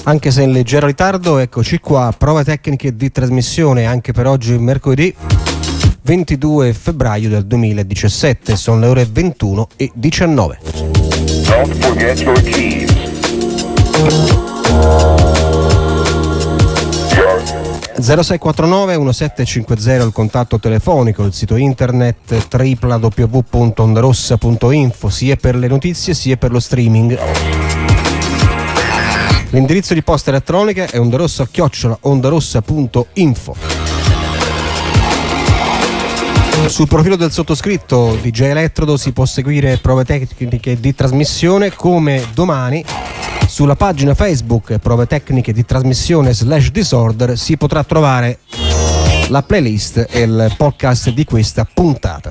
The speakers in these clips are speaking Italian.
Anche se in leggero ritardo, eccoci qua, prove tecniche di trasmissione anche per oggi mercoledì 22 febbraio del 2017, sono le ore 21:19. Don't forget your keys. 0649 1750 il contatto telefonico, il sito internet www.ondarossa.info, sia per le notizie sia per lo streaming. L'indirizzo di posta elettronica è ondarossa@ondarossa.info. Sul profilo del sottoscritto DJ Elettrodo si può seguire prove tecniche di trasmissione, come domani sulla pagina Facebook prove tecniche di trasmissione /disorder si potrà trovare la playlist e il podcast di questa puntata.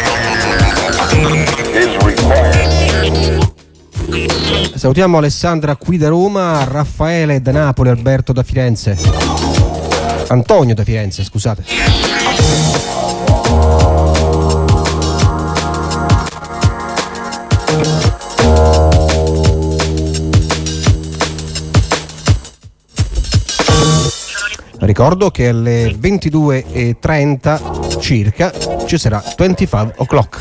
Salutiamo Alessandra qui da Roma, Raffaele da Napoli, Alberto da Firenze, Antonio da Firenze, scusate. Ricordo che alle 22:30 circa ci sarà 25 o'clock.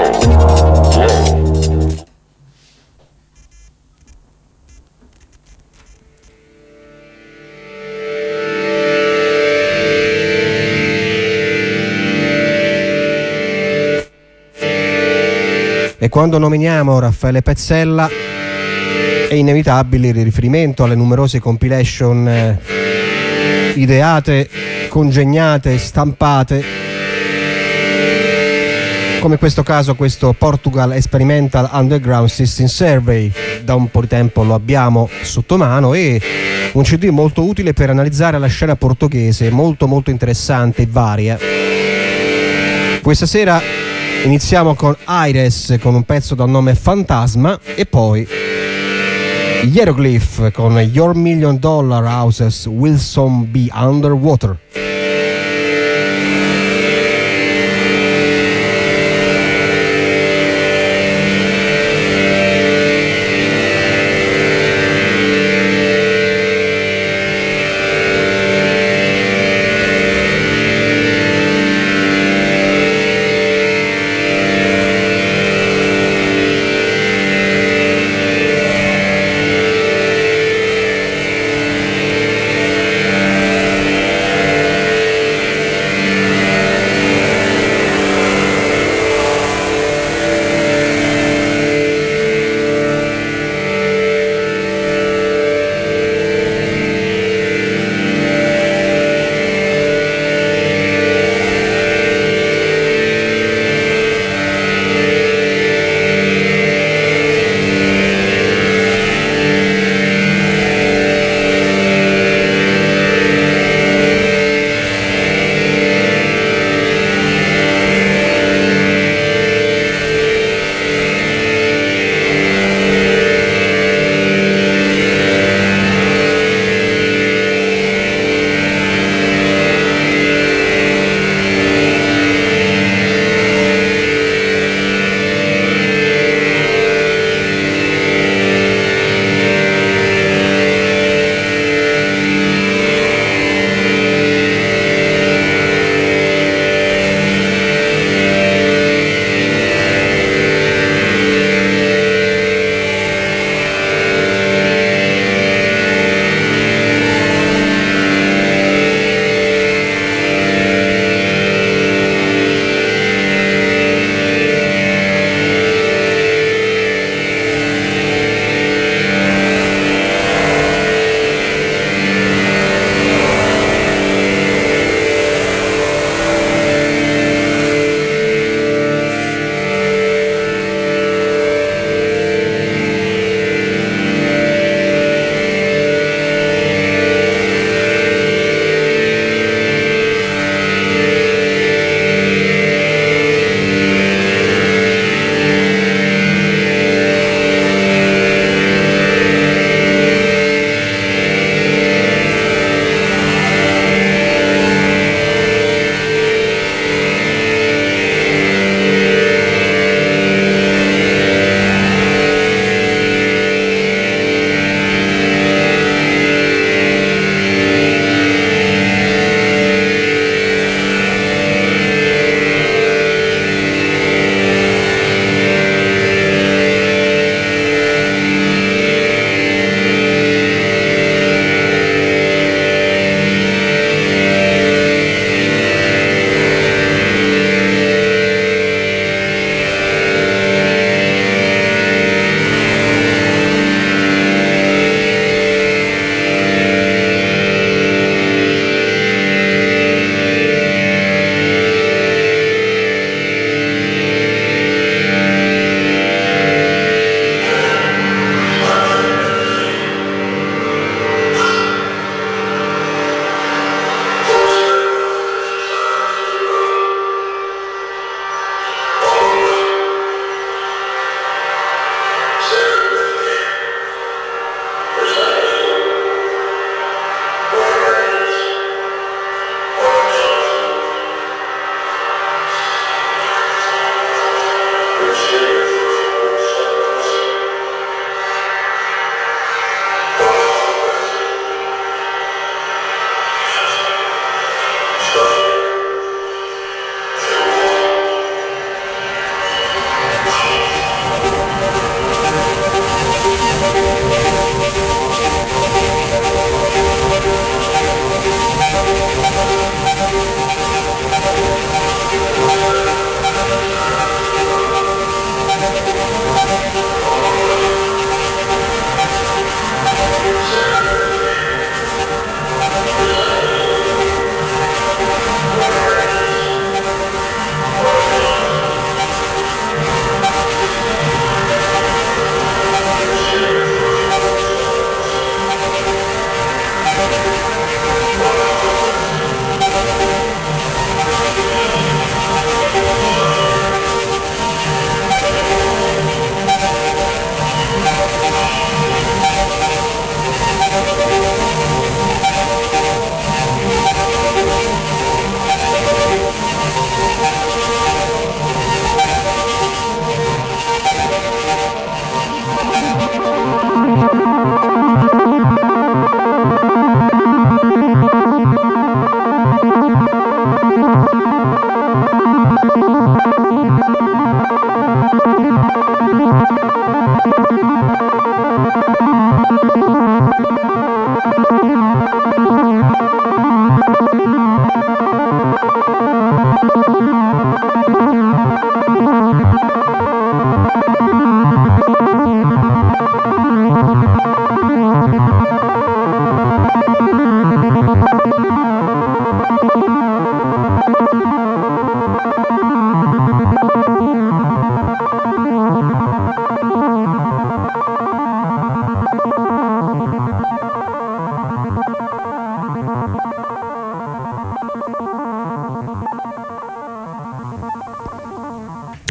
E quando nominiamo Raffaele Pezzella è inevitabile il riferimento alle numerose compilation ideate, congegnate, stampate, come in questo caso questo Portugal Experimental Underground System Survey. Da un po' di tempo lo abbiamo sotto mano, e un CD molto utile per analizzare la scena portoghese, molto molto interessante e varia. Questa sera iniziamo con Aires con un pezzo dal nome Fantasma, e poi Hieroglyph con Your $1 Million Houses Will Soon Be Underwater.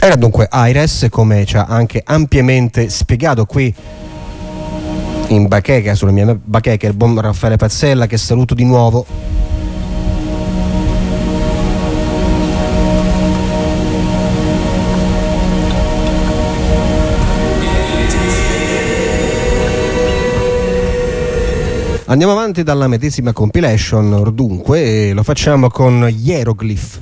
Era dunque Aires, come ci ha anche ampiamente spiegato qui in bacheca, sulla mia bacheca, il buon Raffaele Pazzella, che saluto di nuovo. Andiamo avanti dalla medesima compilation, dunque, e lo facciamo con Hieroglyph.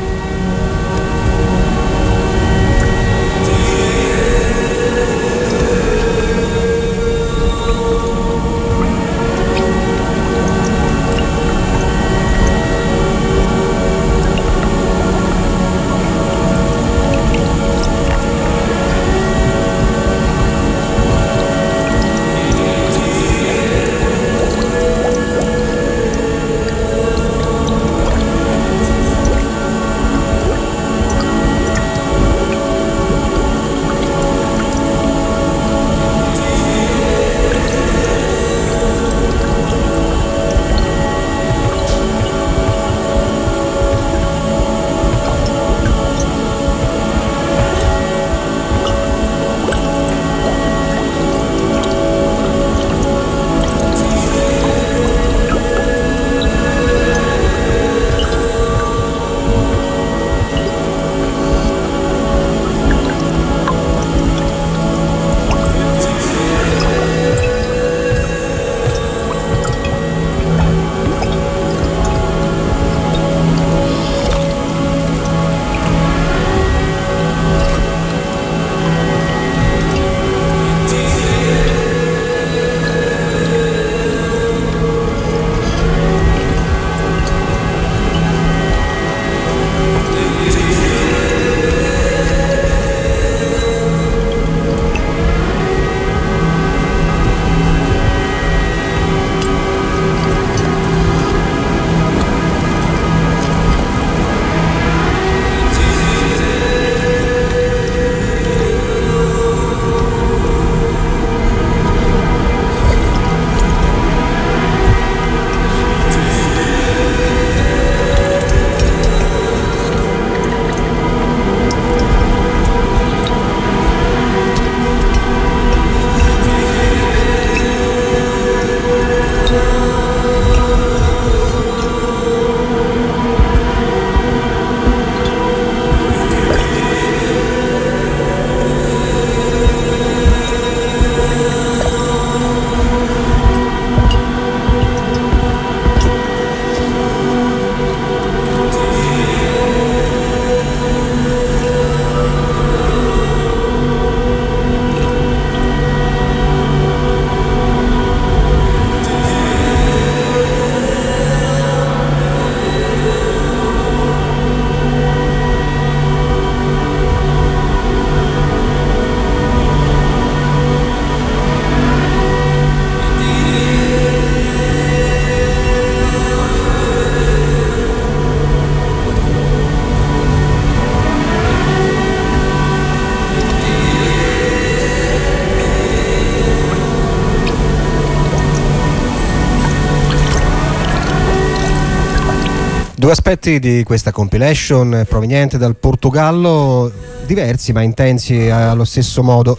Due aspetti di questa compilation proveniente dal Portogallo, diversi ma intensi allo stesso modo.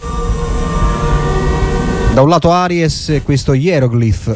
Da un lato Aries e questo Hieroglyph.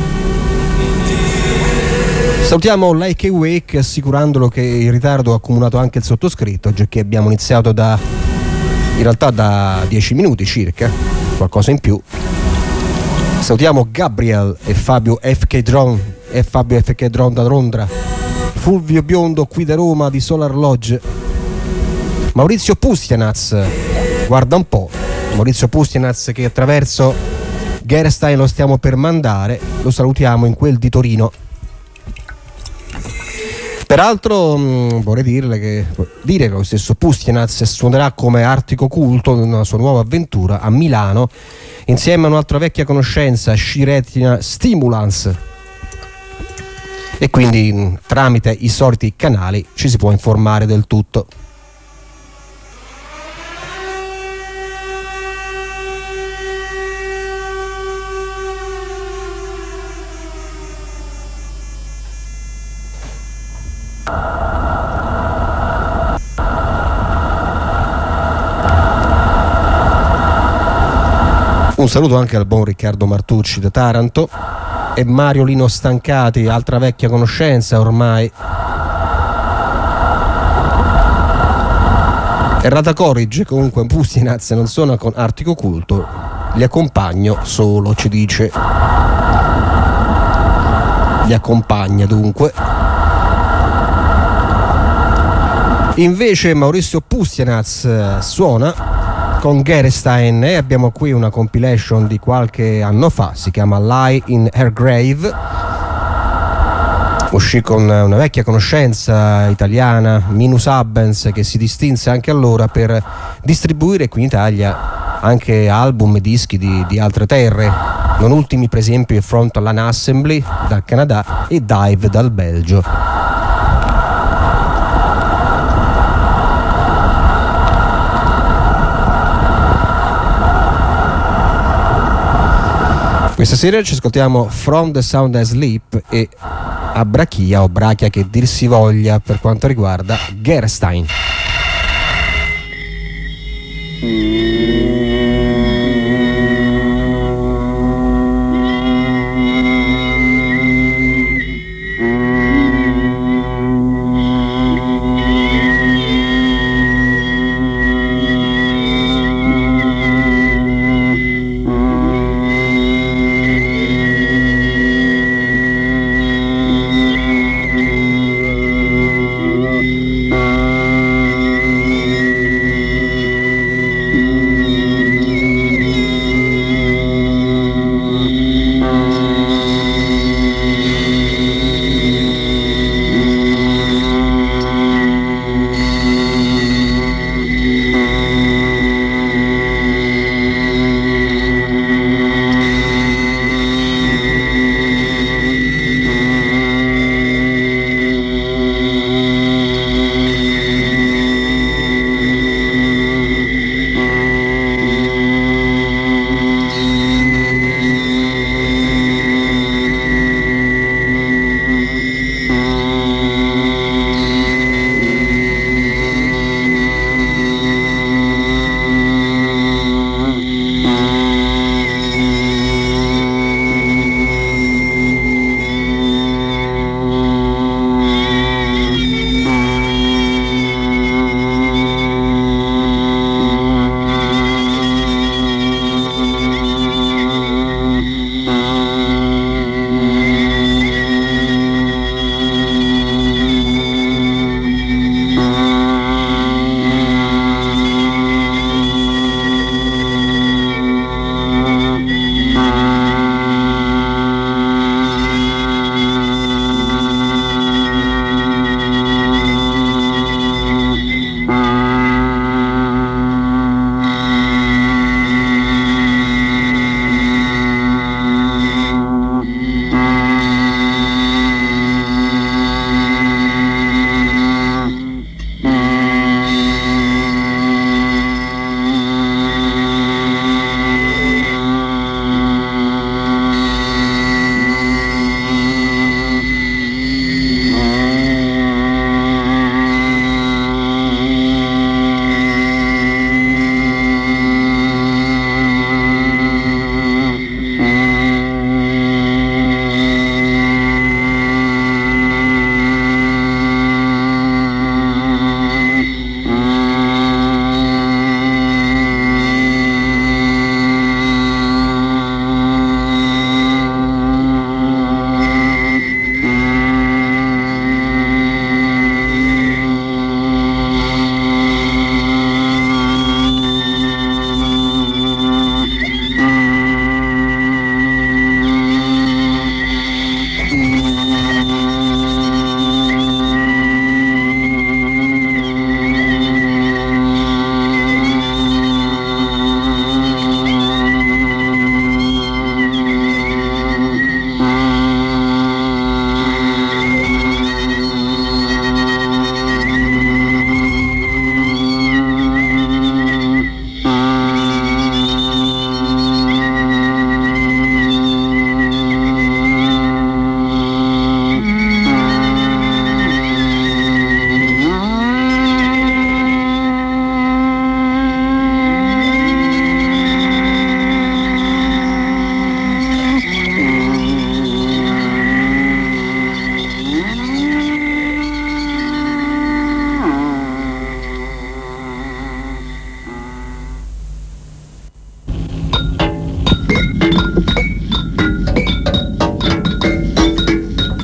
Salutiamo Like a Wake assicurandolo che il ritardo ha accumulato anche il sottoscritto, già che abbiamo iniziato in realtà da 10 minuti circa, qualcosa in più. Salutiamo Gabriel e Fabio FK Drone da Londra, Fulvio Biondo qui da Roma di Solar Lodge, Maurizio Pustianaz, guarda un po', Maurizio Pustianaz che attraverso Gerstein lo stiamo per mandare, lo salutiamo in quel di Torino. Peraltro vorrei dire che lo stesso Pustianaz suonerà come Artico Culto in una sua nuova avventura a Milano insieme a un'altra vecchia conoscenza, Sciretina Stimulans, e quindi tramite i soliti canali ci si può informare del tutto. Un saluto anche al buon Riccardo Martucci da Taranto e Mario Lino Stancati, altra vecchia conoscenza ormai. Errata Corrige, comunque Pustinaz non suona con Artico Culto, li accompagno solo, ci dice. Li accompagna dunque. Invece Maurizio Pustinaz suona con Gerstein e abbiamo qui una compilation di qualche anno fa, si chiama Lie in Her Grave. Uscì con una vecchia conoscenza italiana, Minus Abens, che si distinse anche allora per distribuire qui in Italia anche album e dischi di altre terre, non ultimi per esempio il Frontline Assembly dal Canada e Dive dal Belgio. Questa sera ci ascoltiamo From the Sound Asleep e Abrachia o Brachia che dir si voglia per quanto riguarda Gerstein.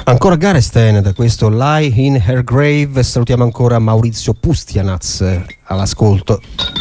Ancora Garestein da questo Lie in Her Grave. Salutiamo ancora Maurizio Pustianaz all'ascolto.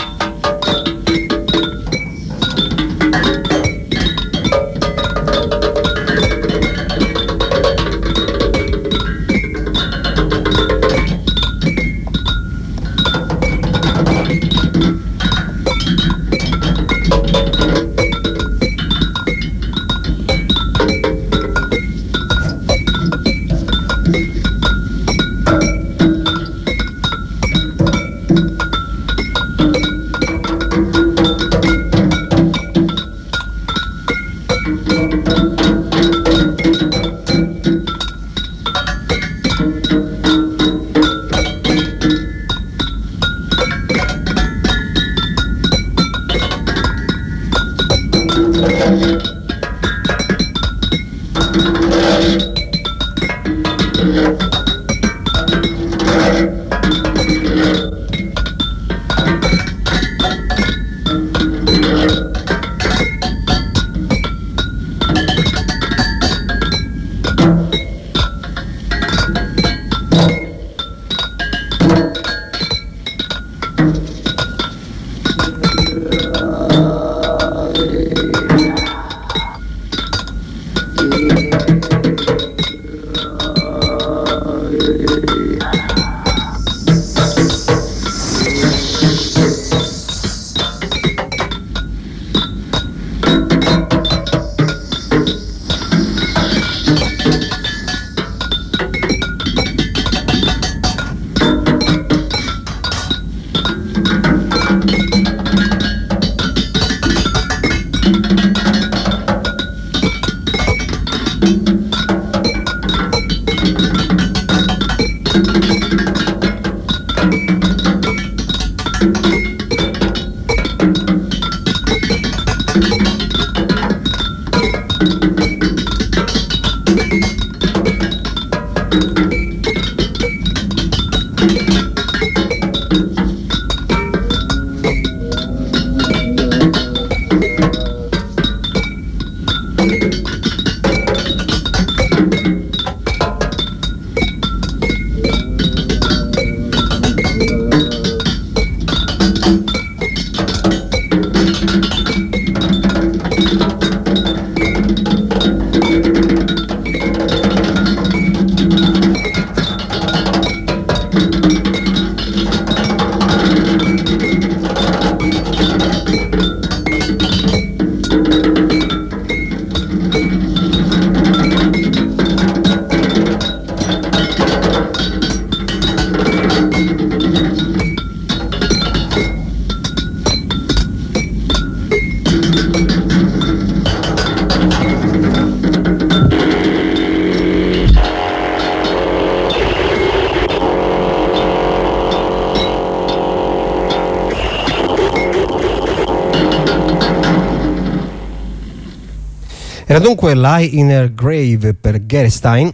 Era dunque Lie in Her Grave per Garestein,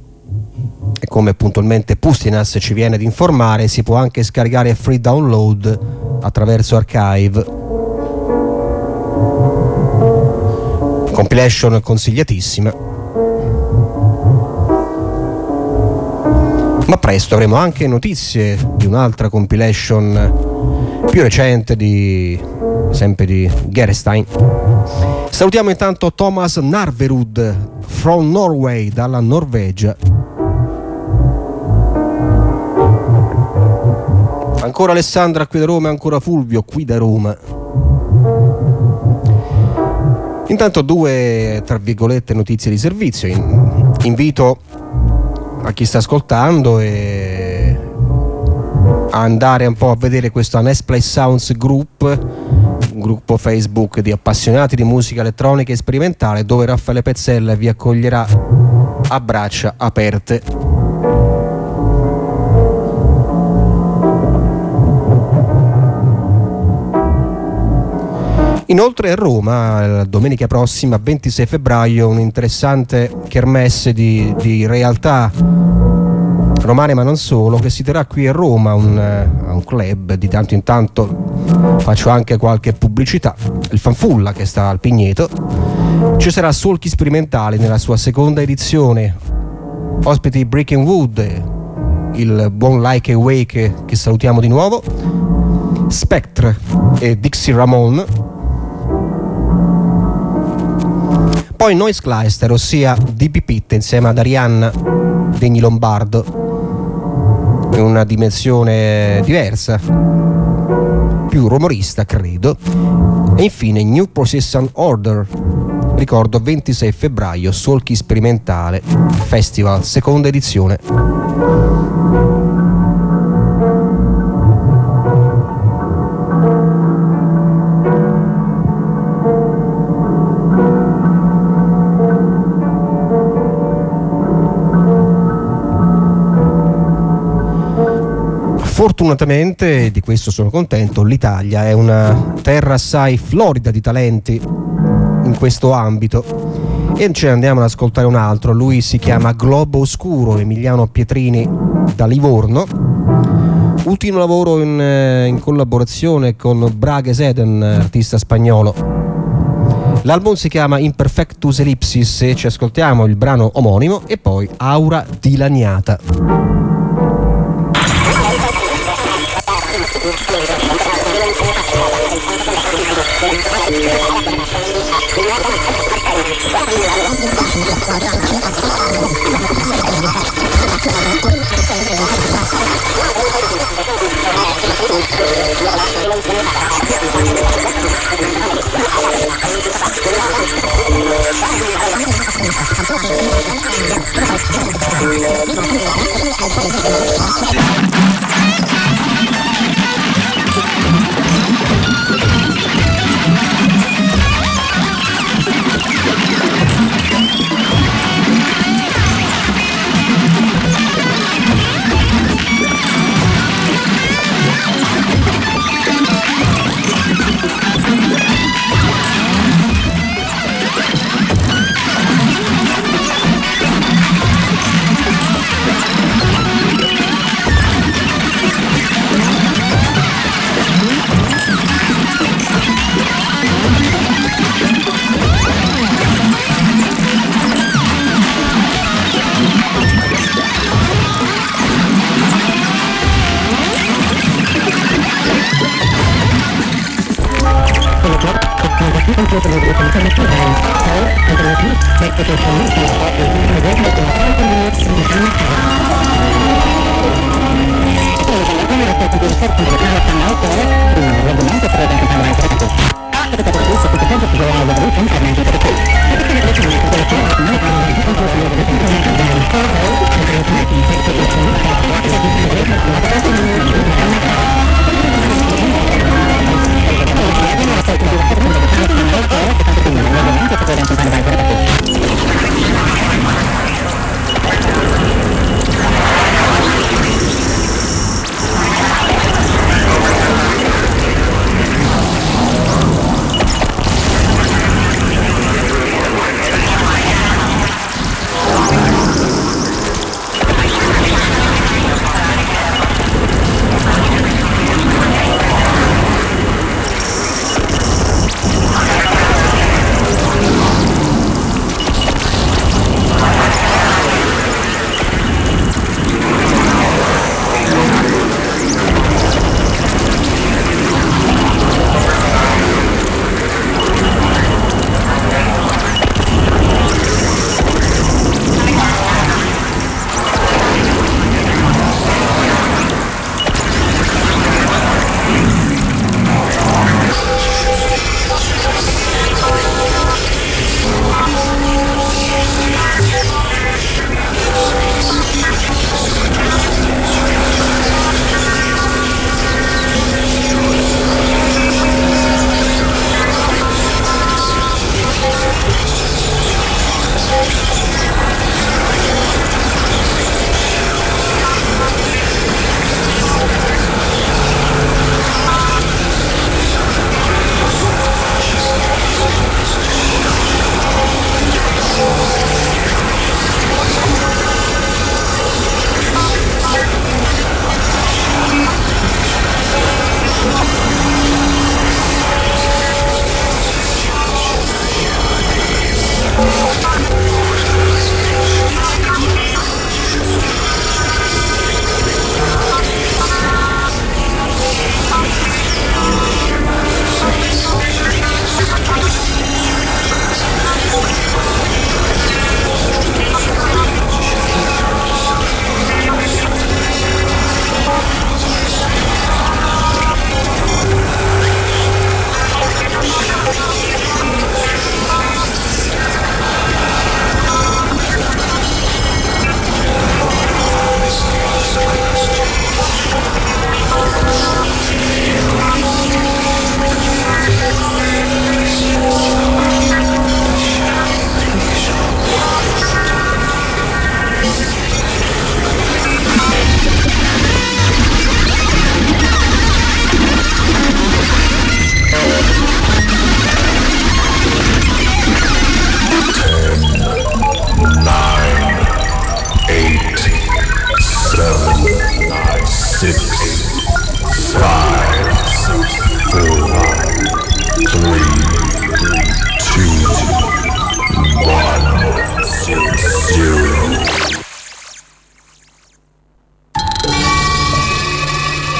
e come puntualmente Pustinas ci viene ad informare, si può anche scaricare free download attraverso Archive. Compilation consigliatissima. Ma presto avremo anche notizie di un'altra compilation più recente sempre di Garestein. Salutiamo intanto Thomas Narverud from Norway, dalla Norvegia. Ancora Alessandra qui da Roma, ancora Fulvio qui da Roma. Intanto due, tra virgolette, notizie di servizio. Invito a chi sta ascoltando a andare un po' a vedere questo Next Play Sounds Group, un gruppo Facebook di appassionati di musica elettronica e sperimentale, dove Raffaele Pezzella vi accoglierà a braccia aperte. Inoltre a Roma, domenica prossima, 26 febbraio, un interessante kermesse di realtà romane ma non solo, che si terrà qui a Roma, un club. Di tanto in tanto faccio anche qualche pubblicità, il Fanfulla, che sta al Pigneto. Ci sarà Solchi Sperimentali nella sua seconda edizione, Ospiti Breaking Wood, il buon Like Awake che salutiamo di nuovo, Spectre e Dixie Ramone. Poi Noise Cluster, ossia DP Pitt insieme ad Arianna Degni Lombardo, in una dimensione diversa, più rumorista credo. E infine New Procession Order, ricordo 26 febbraio, Solchi Sperimentale Festival, seconda edizione. Fortunatamente, di questo sono contento, l'Italia è una terra assai florida di talenti in questo ambito e ce ne andiamo ad ascoltare un altro. Lui si chiama Globo Oscuro, Emiliano Pietrini da Livorno, ultimo lavoro in collaborazione con Braga Eden, artista spagnolo. L'album si chiama Imperfectus Ellipsis e ci ascoltiamo il brano omonimo e poi Aura Dilaniata.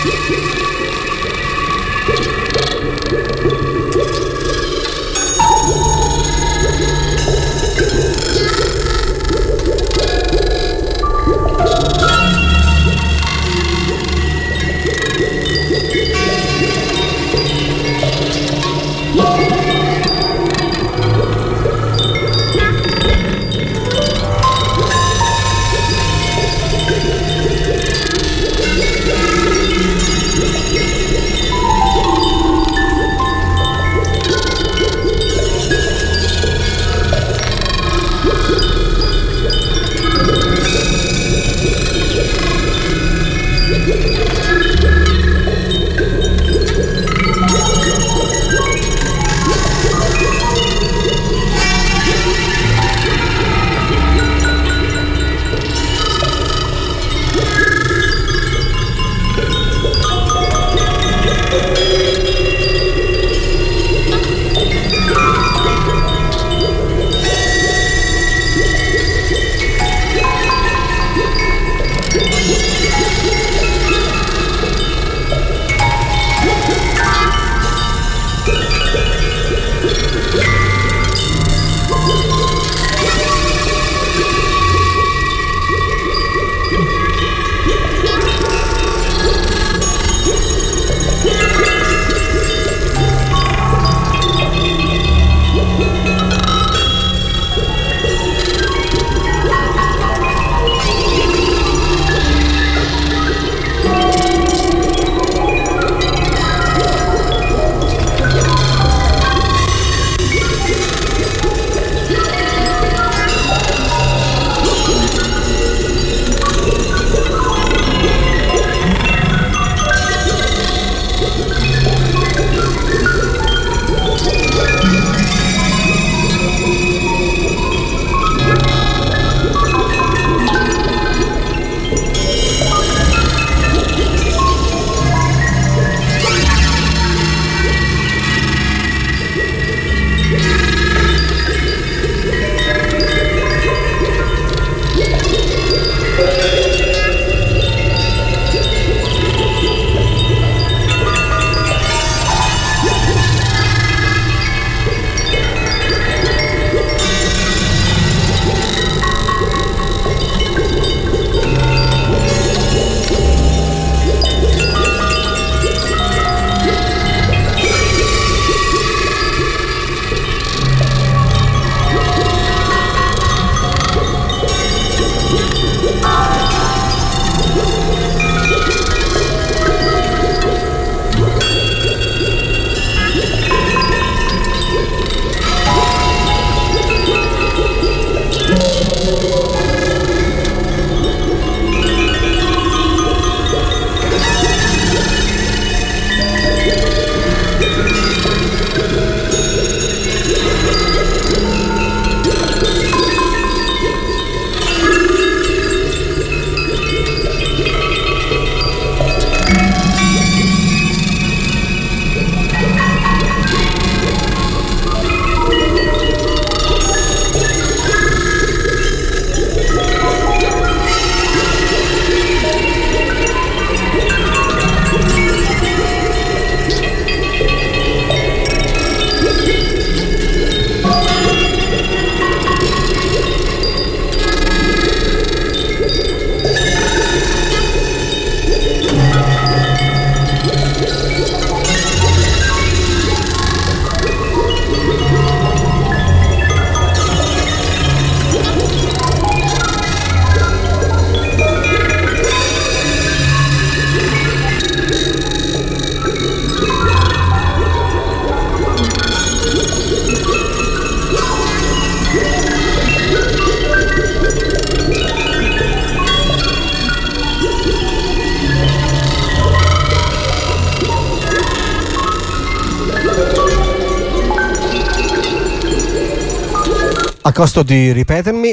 A costo di ripetermi,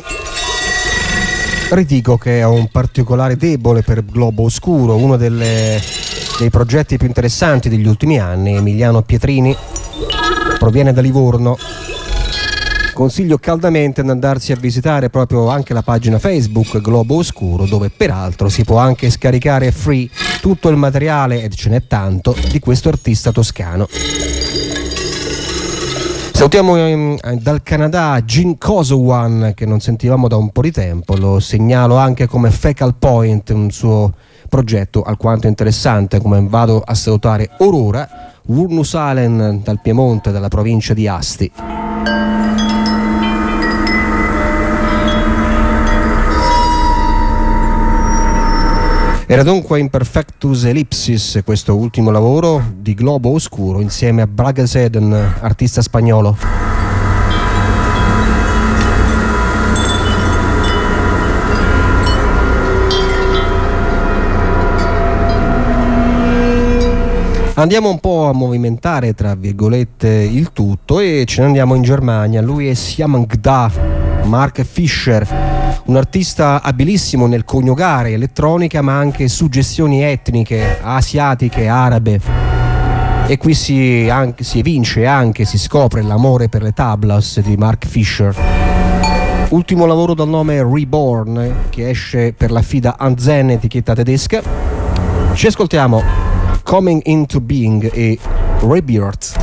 ridico che ho un particolare debole per Globo Oscuro, uno dei progetti più interessanti degli ultimi anni. Emiliano Pietrini proviene da Livorno, consiglio caldamente di andarsi a visitare proprio anche la pagina Facebook Globo Oscuro, dove peraltro si può anche scaricare free tutto il materiale, e ce n'è tanto, di questo artista toscano. Salutiamo dal Canada Gene Kosowan, che non sentivamo da un po' di tempo. Lo segnalo anche come Fecal Point, un suo progetto alquanto interessante. Come vado a salutare Aurora Wurnusalen dal Piemonte, dalla provincia di Asti. Era dunque Imperfectus Ellipsis, questo ultimo lavoro di Globo Oscuro insieme a Bragaseden, artista spagnolo. Andiamo un po' a movimentare tra virgolette il tutto e ce ne andiamo in Germania. Lui è Siamangda Mark Fischer, un artista abilissimo nel coniugare elettronica ma anche suggestioni etniche, asiatiche, arabe. E qui si evince e anche si scopre l'amore per le tablas di Mark Fischer. Ultimo lavoro dal nome Reborn, che esce per la Fida Anzen, etichetta tedesca. Ci ascoltiamo Coming Into Being e Rebirth.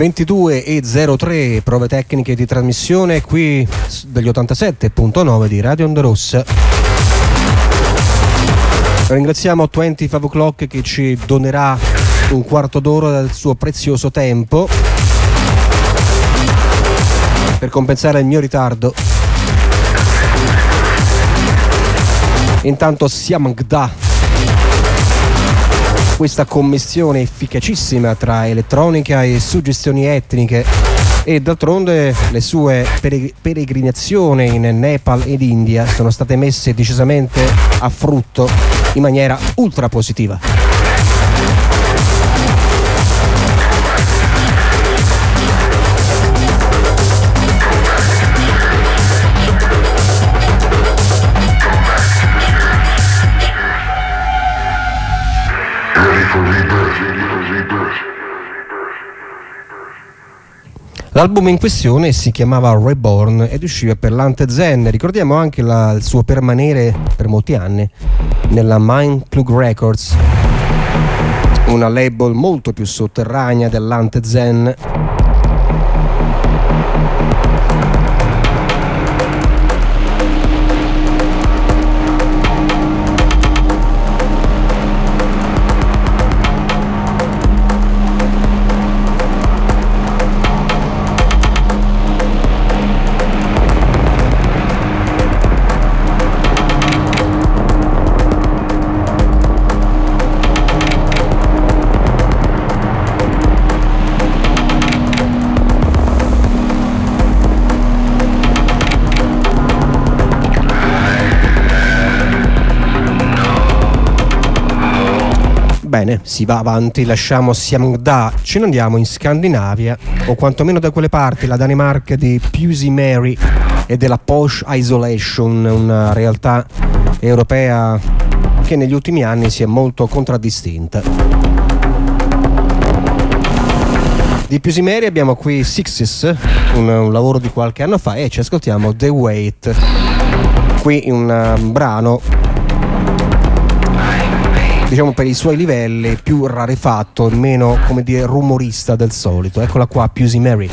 22:03, prove tecniche di trasmissione qui degli 87.9 di Radio Onda Rossa. Ringraziamo 25 O'Clock che ci donerà un quarto d'ora del suo prezioso tempo per compensare il mio ritardo. Intanto Siamgda, questa commistione efficacissima tra elettronica e suggestioni etniche, e d'altronde le sue peregrinazioni in Nepal ed India sono state messe decisamente a frutto in maniera ultra positiva. L'album in questione si chiamava Reborn ed usciva per l'Ante Zen. Ricordiamo anche il suo permanere per molti anni nella Mindplug Records, una label molto più sotterranea dell'Ante Zen. Bene, si va avanti, lasciamo Siamgda, ce ne andiamo in Scandinavia, o quantomeno da quelle parti, la Danimarca di Pusey Mary e della Posh Isolation, una realtà europea che negli ultimi anni si è molto contraddistinta. Di Pusey Mary abbiamo qui Sixes, un lavoro di qualche anno fa, e ci ascoltiamo The Wait, qui un brano diciamo per i suoi livelli più rarefatto, meno, come dire, rumorista del solito. Eccola qua, Pusey Mary.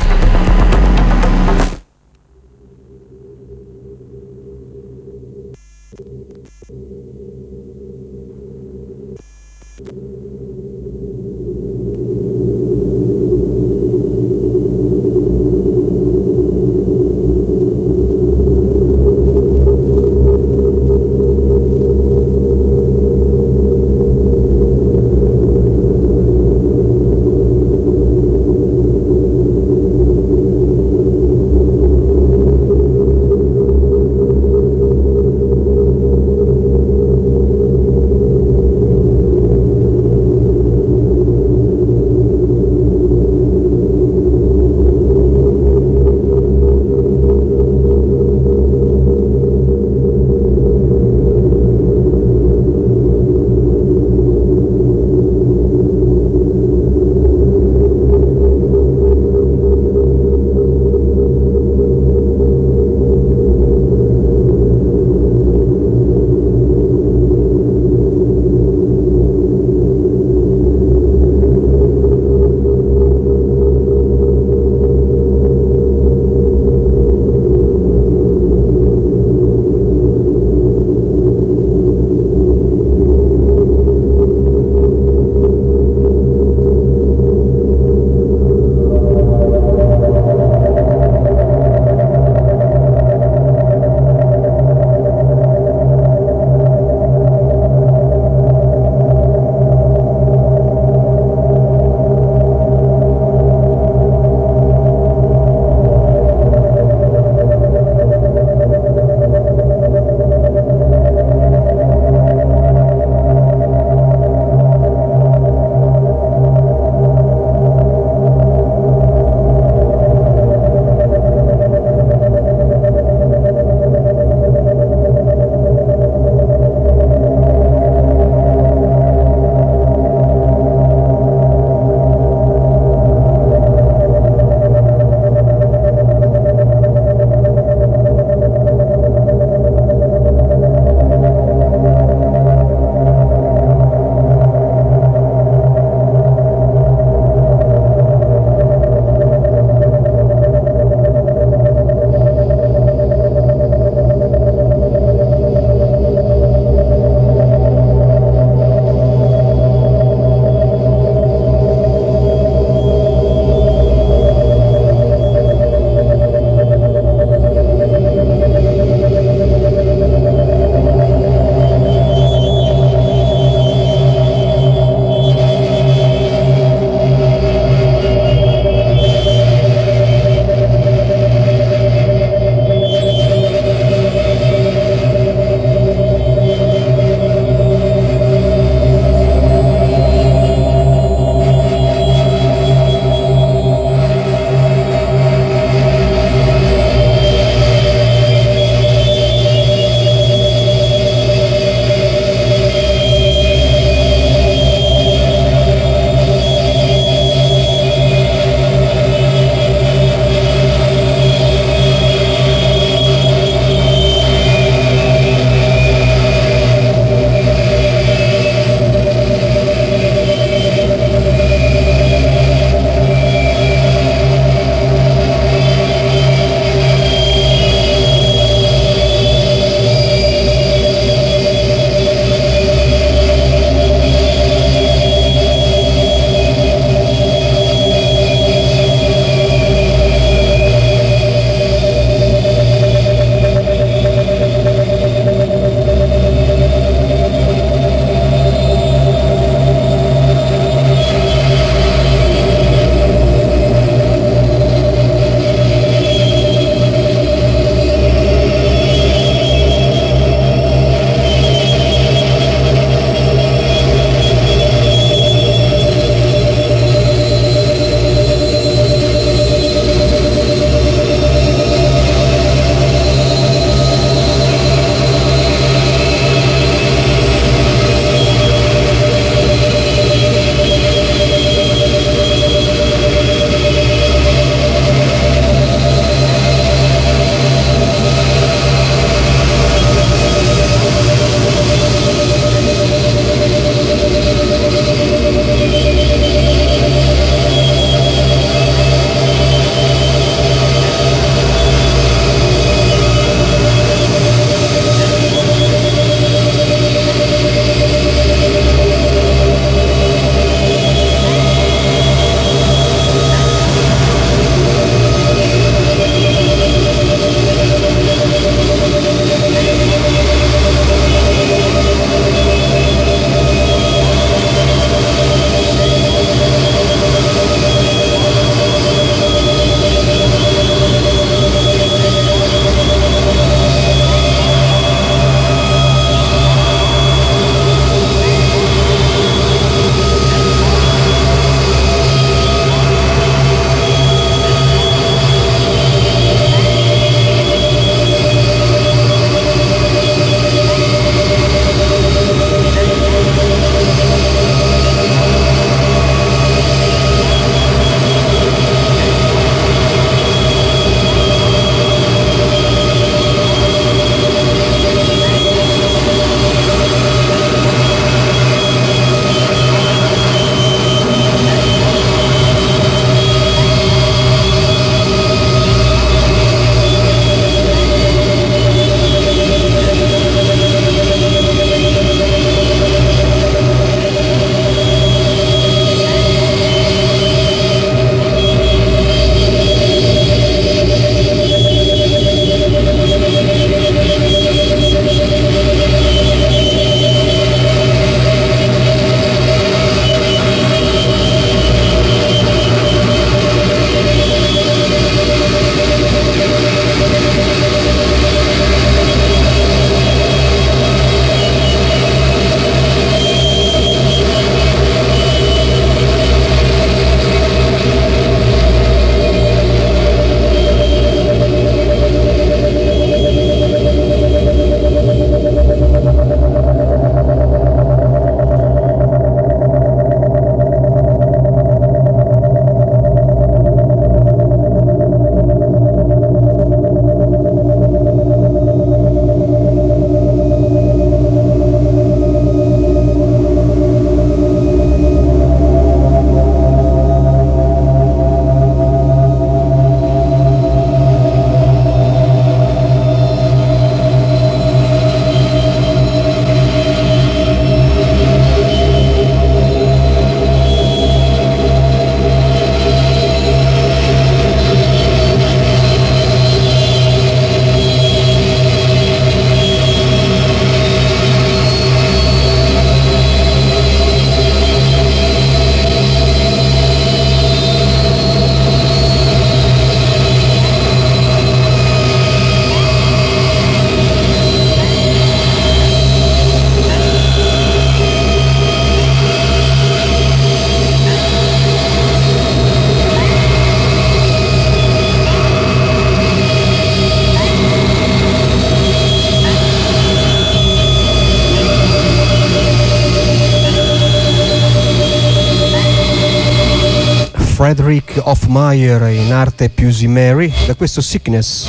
Frederick Hofmeier, in arte Pusey Mary, da questo Sickness.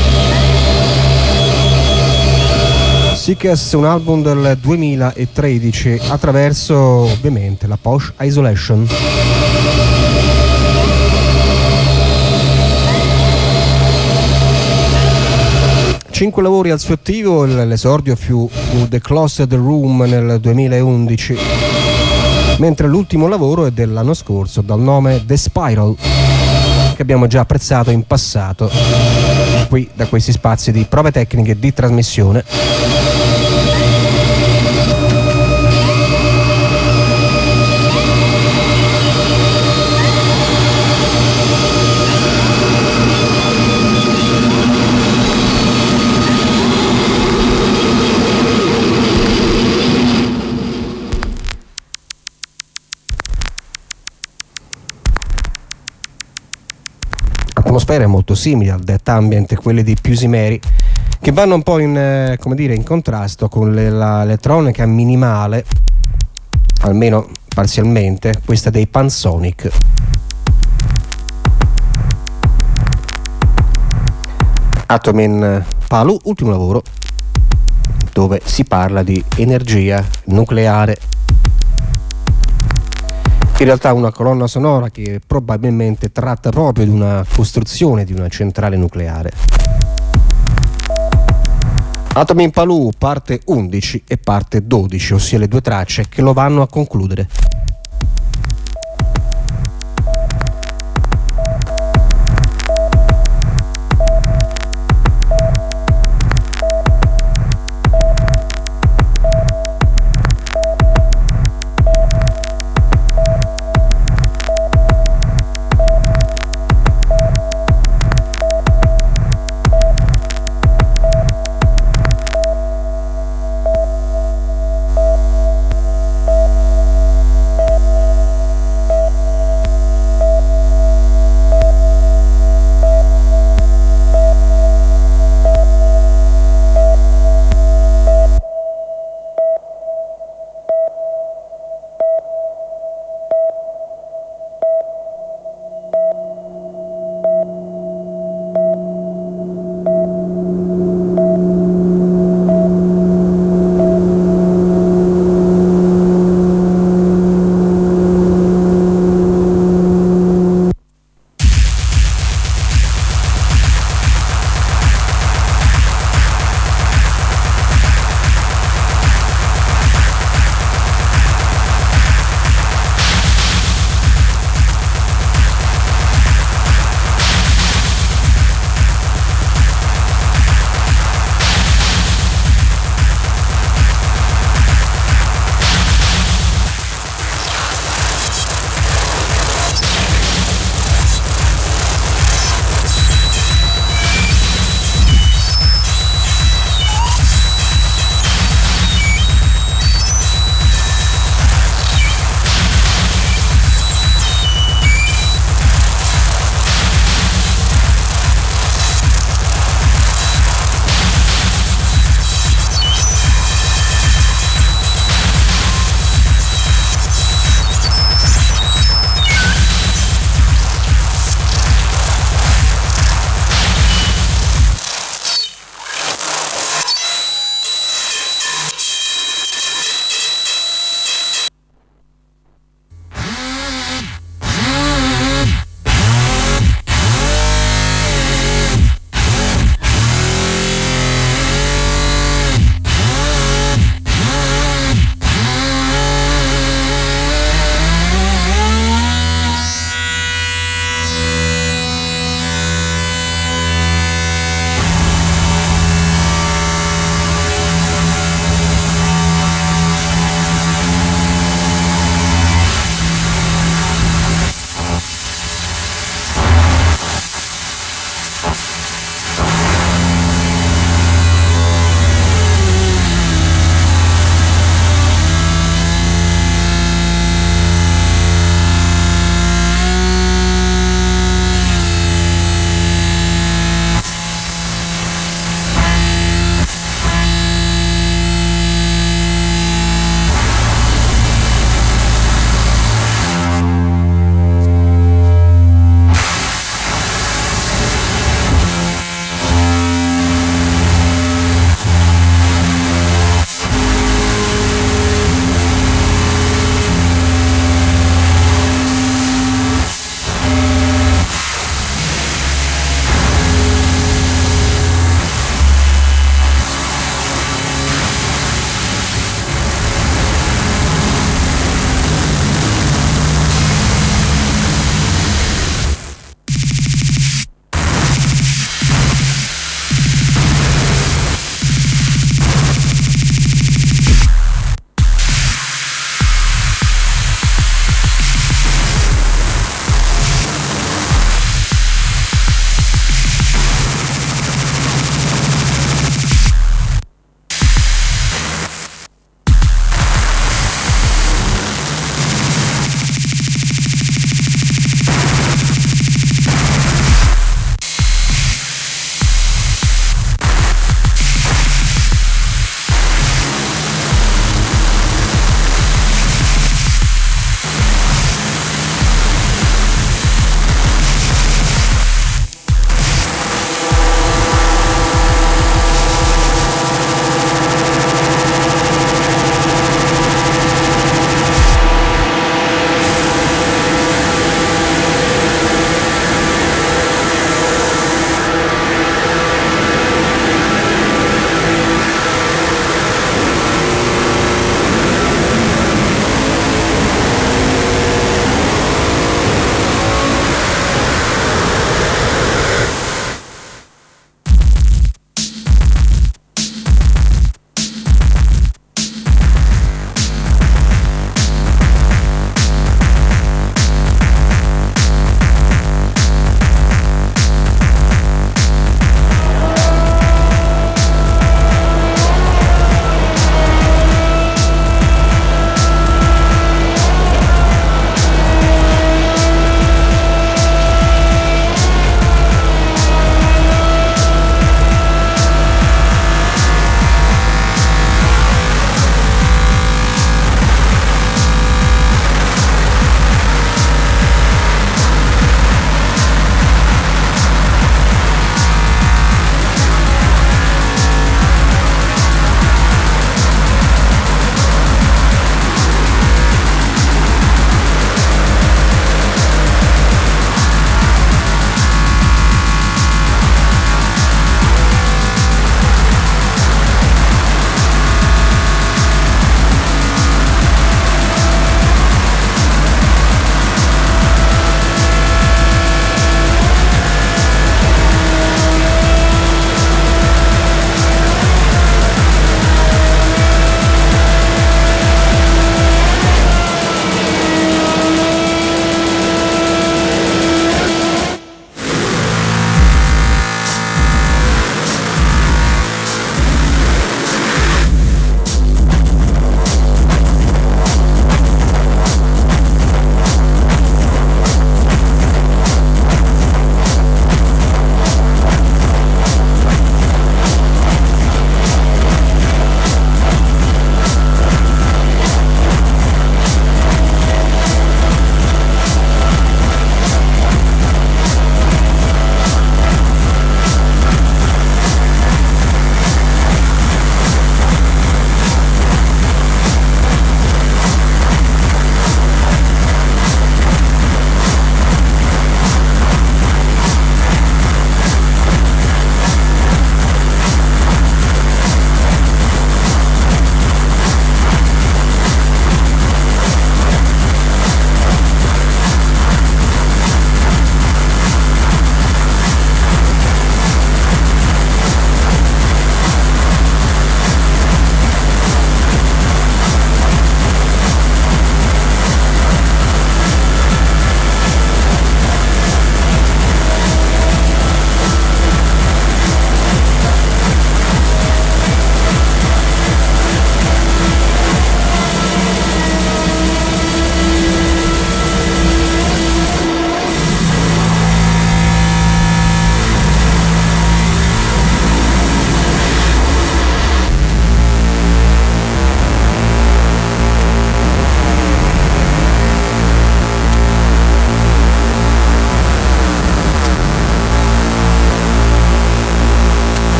Sickness è un album del 2013 attraverso ovviamente la Posh Isolation. 5 lavori al suo attivo, l'esordio fu The Closet Room nel 2011, mentre l'ultimo lavoro è dell'anno scorso dal nome The Spiral, che abbiamo già apprezzato in passato qui da questi spazi di prove tecniche di trasmissione. Atmosfere molto simili al Death Ambient e quelle di Pusey Mary, che vanno un po' in, come dire, in contrasto con l'elettronica minimale, almeno parzialmente, questa dei Pansonic. Atomin Palu, ultimo lavoro, dove si parla di energia nucleare. In realtà una colonna sonora che probabilmente tratta proprio di una costruzione di una centrale nucleare. Atomin Palu, parte 11 e parte 12, ossia le due tracce che lo vanno a concludere.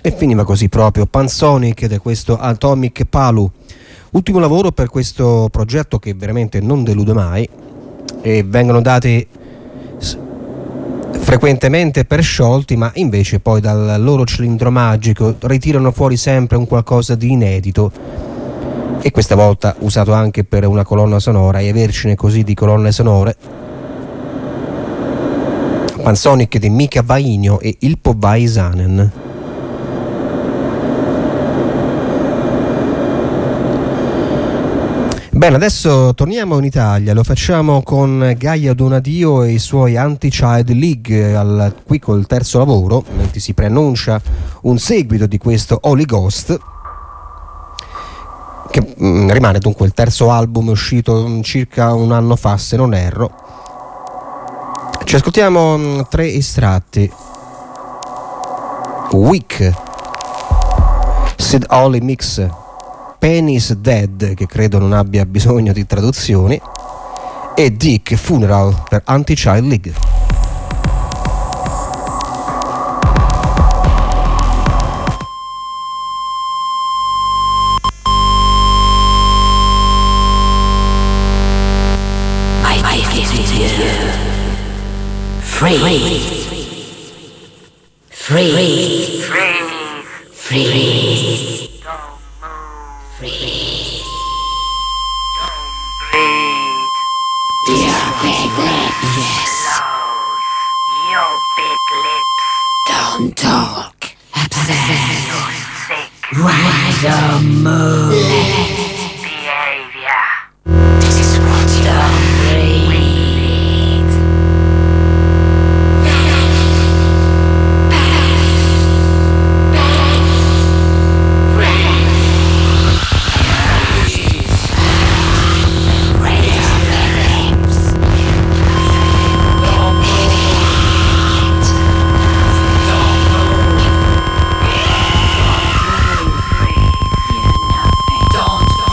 E finiva così proprio Pansonic di questo Atomic Palu, ultimo lavoro per questo progetto che veramente non delude mai, e vengono dati frequentemente per sciolti, ma invece poi dal loro cilindro magico ritirano fuori sempre un qualcosa di inedito, e questa volta usato anche per una colonna sonora, e avercene così di colonne sonore. Pansonic di Mika Vainio e Ilpo Väisänen. Bene, adesso torniamo in Italia, lo facciamo con Gaia Donadio e i suoi Anti-Child League, qui col terzo lavoro, mentre si preannuncia un seguito di questo Holy Ghost, che rimane dunque il terzo album uscito circa un anno fa, se non erro. Ci ascoltiamo 3 estratti. Weak, Sid Holy Mix, Penny's Dead, che credo non abbia bisogno di traduzioni, e Dick Funeral per Anti-Child League. Free. Free. Free. Freeze. Don't breathe. Dear big lips. Yes. Close your big lips. Don't talk. Upset. You're sick. Ride the mood. Behavior. This is what you don't breathe. Don't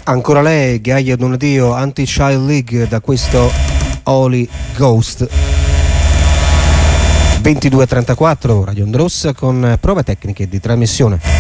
Ancora lei, Gaia Donadio, Anti-Child League, da questo Holy Ghost. 22:34, Radio Onda Rossa, con prove tecniche di trasmissione.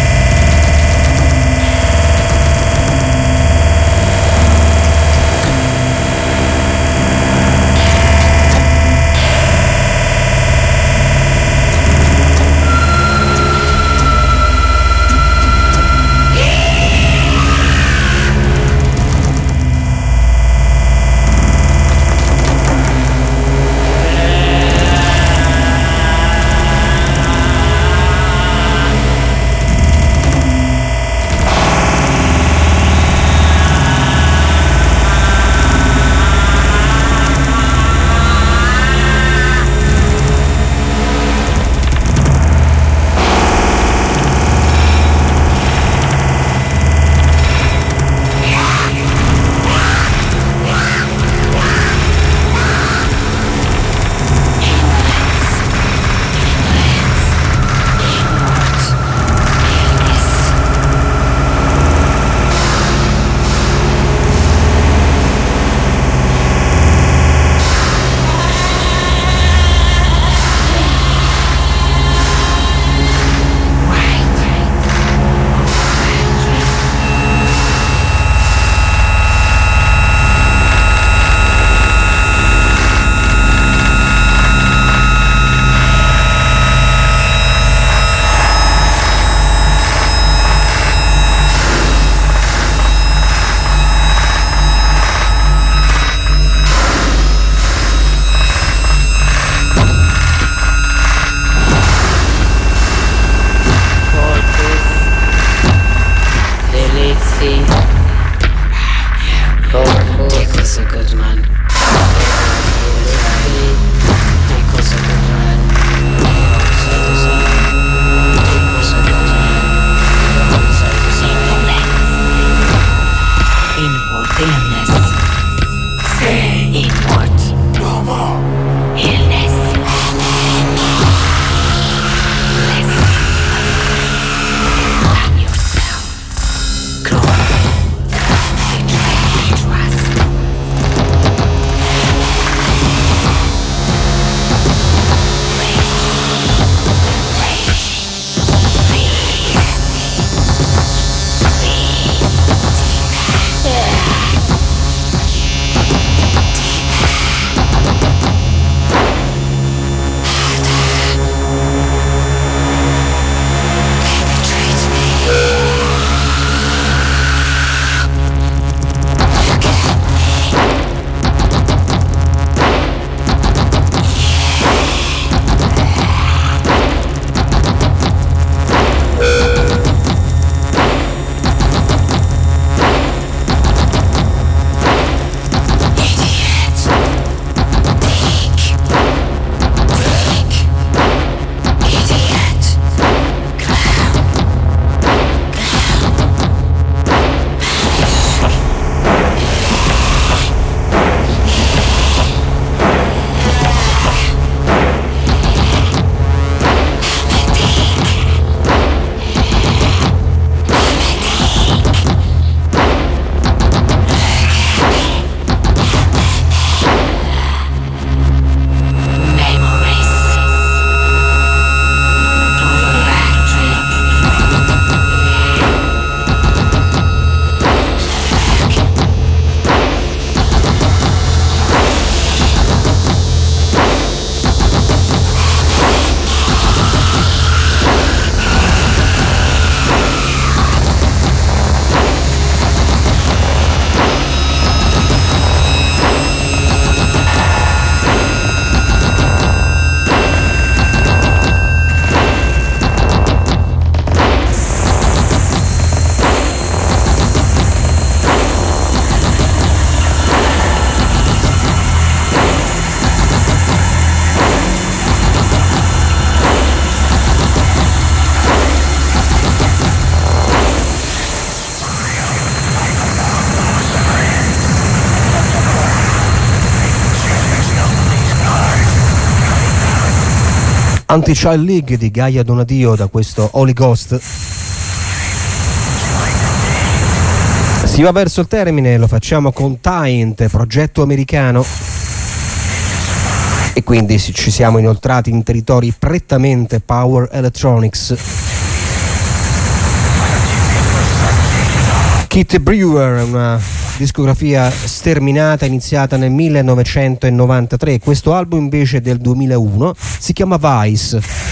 Anti-Child League di Gaia Donadio, da questo Holy Ghost. Si Si va verso il termine, lo facciamo con Taint, progetto americano, e quindi ci siamo inoltrati in territori prettamente power electronics. Kit Brewer, una discografia sterminata iniziata nel 1993, questo album invece del 2001 si chiama Vice.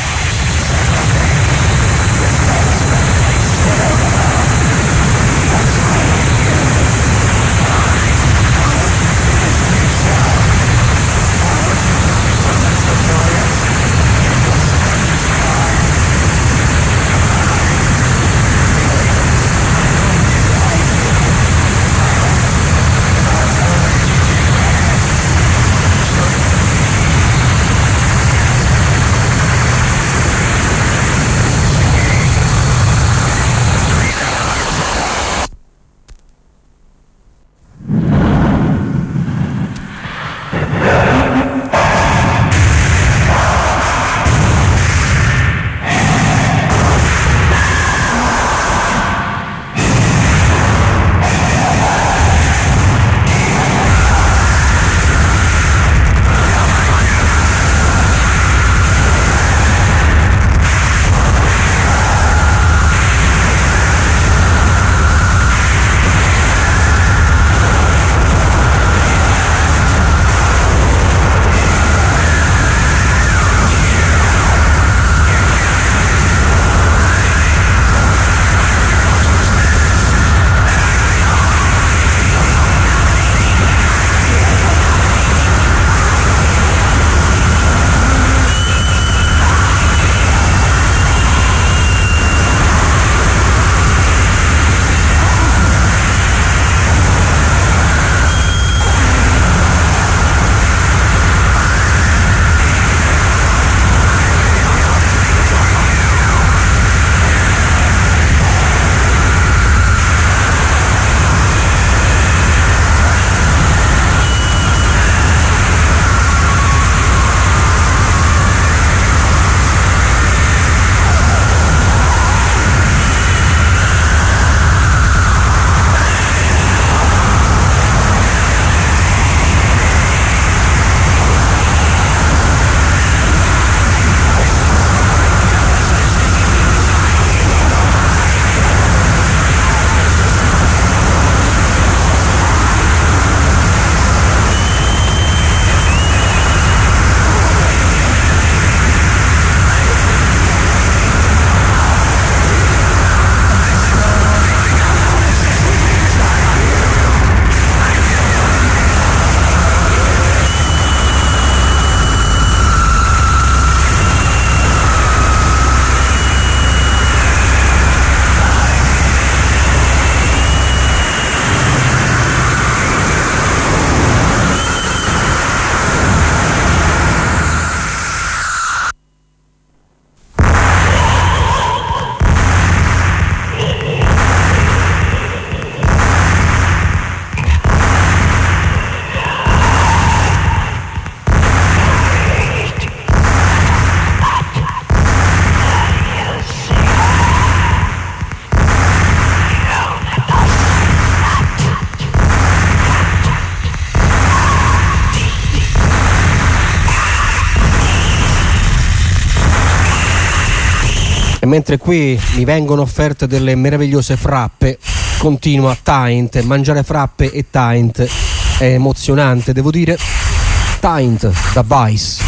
E mentre qui mi vengono offerte delle meravigliose frappe, continua Taint. Mangiare frappe e Taint è emozionante, devo dire. Taint da Vice.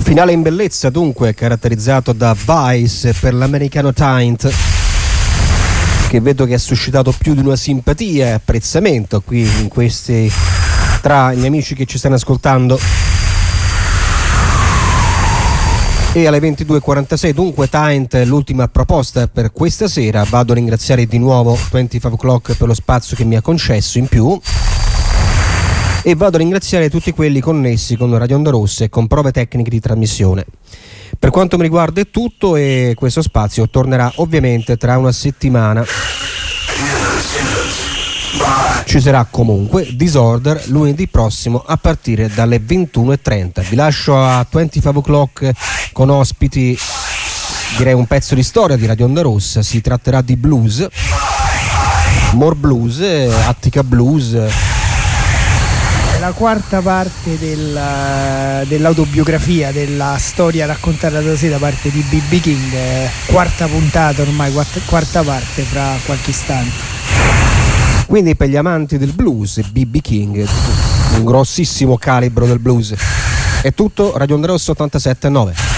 Finale in bellezza dunque, caratterizzato da Vice per l'americano Taint, che vedo che ha suscitato più di una simpatia e apprezzamento qui in questi, tra gli amici che ci stanno ascoltando. E alle 22.46 dunque Taint, l'ultima proposta per questa sera. Vado a ringraziare di nuovo 25 O'Clock per lo spazio che mi ha concesso in più, e vado a ringraziare tutti quelli connessi con Radio Onda Rossa e con prove tecniche di trasmissione. Per quanto mi riguarda è tutto, e questo spazio tornerà ovviamente tra una settimana. Ci sarà comunque Disorder lunedì prossimo a partire dalle 21.30. Vi lascio a 25 O'Clock con ospiti, direi un pezzo di storia di Radio Onda Rossa. Si tratterà di blues, More Blues, Attica Blues. La quarta parte dell'autobiografia, della storia raccontata da sé da parte di B.B. King, quarta puntata ormai, quarta parte fra qualche istante. Quindi per gli amanti del blues, B.B. King, un grossissimo calibro del blues. È tutto, Radio Onda Rossa 87.9.